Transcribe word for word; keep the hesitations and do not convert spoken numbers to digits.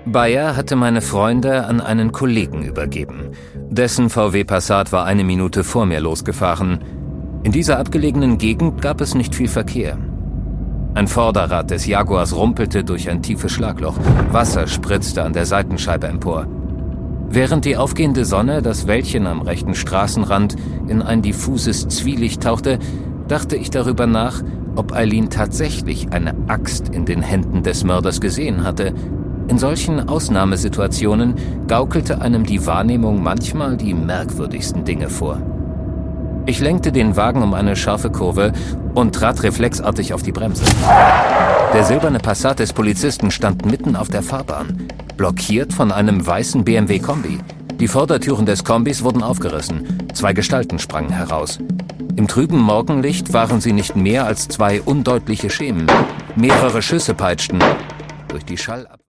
Bayer hatte meine Freunde an einen Kollegen übergeben. Dessen V W Passat war eine Minute vor mir losgefahren. In dieser abgelegenen Gegend gab es nicht viel Verkehr. Ein Vorderrad des Jaguars rumpelte durch ein tiefes Schlagloch. Wasser spritzte an der Seitenscheibe empor. Während die aufgehende Sonne das Wäldchen am rechten Straßenrand in ein diffuses Zwielicht tauchte, dachte ich darüber nach, ob Eileen tatsächlich eine Axt in den Händen des Mörders gesehen hatte. In solchen Ausnahmesituationen gaukelte einem die Wahrnehmung manchmal die merkwürdigsten Dinge vor. Ich lenkte den Wagen um eine scharfe Kurve und trat reflexartig auf die Bremse. Der silberne Passat des Polizisten stand mitten auf der Fahrbahn, blockiert von einem weißen B M W-Kombi. Die Vordertüren des Kombis wurden aufgerissen. Zwei Gestalten sprangen heraus. Im trüben Morgenlicht waren sie nicht mehr als zwei undeutliche Schemen. Mehrere Schüsse peitschten durch die Schallab